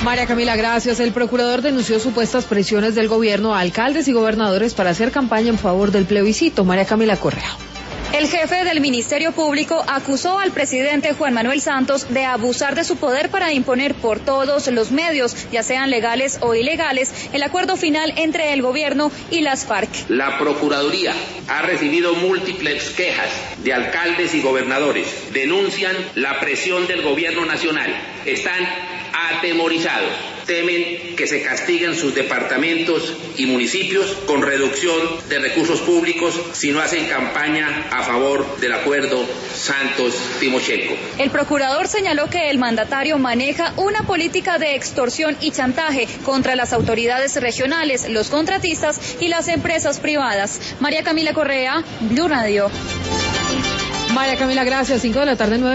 María Camila, gracias. El procurador denunció supuestas presiones del gobierno a alcaldes y gobernadores para hacer campaña en favor del plebiscito. María Camila Correa. El jefe del Ministerio Público acusó al presidente Juan Manuel Santos de abusar de su poder para imponer por todos los medios, ya sean legales o ilegales, el acuerdo final entre el gobierno y las FARC. La Procuraduría ha recibido múltiples quejas de alcaldes y gobernadores. Denuncian la presión del gobierno nacional. Están atemorizados. Temen que se castiguen sus departamentos y municipios con reducción de recursos públicos si no hacen campaña a favor del acuerdo Santos-Timochenko. El procurador señaló que el mandatario maneja una política de extorsión y chantaje contra las autoridades regionales, los contratistas y las empresas privadas. María Camila Correa, Blue Radio. María Camila, gracias. 5 de la tarde, 9.